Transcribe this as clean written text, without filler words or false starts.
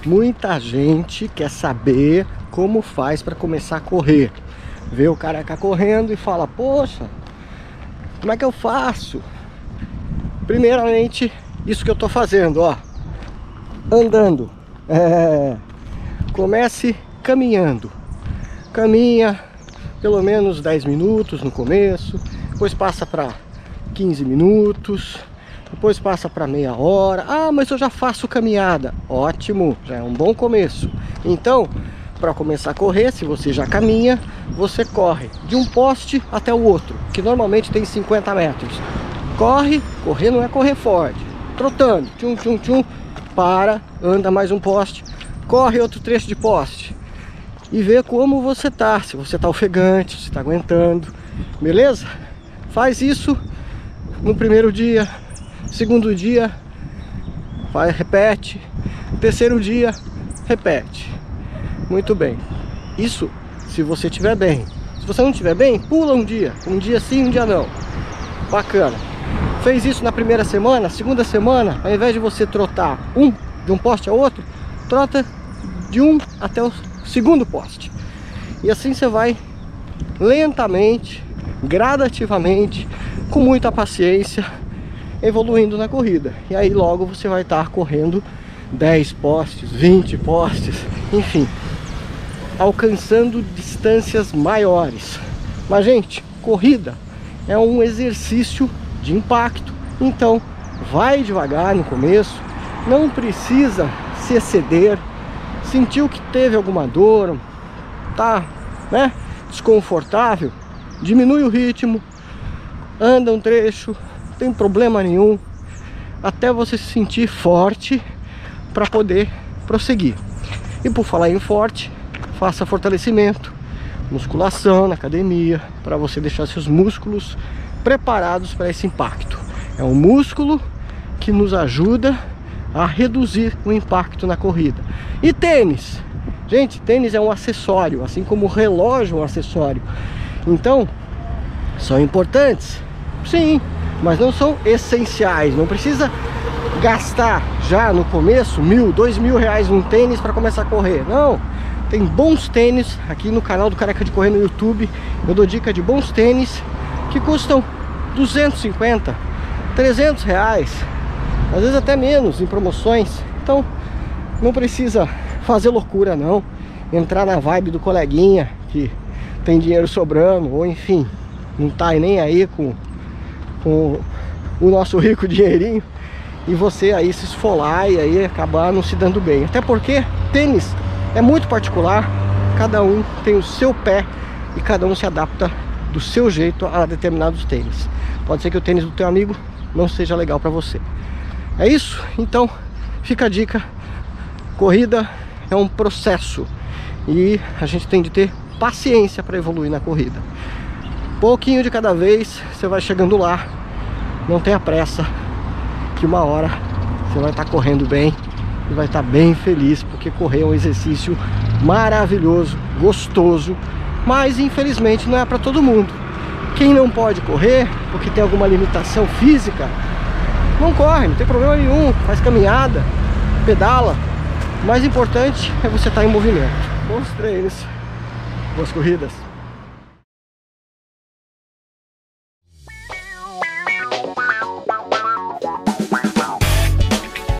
Muita gente quer saber como faz para começar a correr. Vê o careca correndo e fala: poxa, como é que eu faço? Primeiramente, isso que eu tô fazendo, ó, andando. Comece caminhando. Caminha pelo menos 10 minutos no começo, depois passa para 15 minutos, depois passa para meia hora. Ah, mas eu já faço caminhada. Ótimo, já é um bom começo. Então, para começar a correr, se você já caminha, você corre de um poste até o outro, que normalmente tem 50 metros. Correr não é correr forte, trotando, tchum, tchum, tchum, para, anda mais um poste, corre outro trecho de poste e vê como você tá, se você tá ofegante, se tá aguentando, beleza? Faz isso no primeiro dia, segundo dia, repete, terceiro dia, repete. Muito bem. Isso se você estiver bem. Se você não estiver bem, pula um dia sim, um dia não. Bacana. Fez isso na primeira semana, segunda semana, ao invés de você trotar de um poste ao outro, trota de um até o segundo poste. E assim você vai lentamente, gradativamente, com muita paciência, evoluindo na corrida. E aí logo você vai estar correndo 10 postes, 20 postes, enfim, alcançando distâncias maiores. Mas, gente, corrida é um exercício de impacto, então vai devagar no começo, não precisa se exceder. Sentiu que teve alguma dor, tá, né, desconfortável, diminui o ritmo, anda um trecho, não tem problema nenhum, até você se sentir forte para poder prosseguir. E por falar em forte, faça fortalecimento, musculação na academia, para você deixar seus músculos preparados para esse impacto. É um músculo que nos ajuda a reduzir o impacto na corrida. E tênis, gente, tênis é um acessório, assim como o relógio é um acessório. Então, são importantes, sim, mas não são essenciais. Não precisa gastar já no começo R$1.000, R$2.000 num tênis para começar a correr. Não, tem bons tênis aqui no canal do Careca de Correr no YouTube. Eu dou dica de bons tênis que custam R$250, R$300, às vezes até menos em promoções. Então não precisa fazer loucura não, entrar na vibe do coleguinha que tem dinheiro sobrando, ou enfim, não tá nem aí com o nosso rico dinheirinho, e você aí se esfolar e aí acabar não se dando bem. Até porque tênis é muito particular, cada um tem o seu pé e cada um se adapta do seu jeito a determinados tênis. Pode ser que o tênis do teu amigo não seja legal para você. É isso? Então fica a dica, corrida é um processo e a gente tem de ter paciência para evoluir na corrida. Pouquinho de cada vez, você vai chegando lá. Não tenha pressa, que uma hora você vai estar correndo bem e vai estar bem feliz, porque correr é um exercício maravilhoso, gostoso, mas infelizmente não é para todo mundo. Quem não pode correr porque tem alguma limitação física, não corre, não tem problema nenhum, faz caminhada, pedala. O mais importante é você estar em movimento. Bons treinos, boas corridas.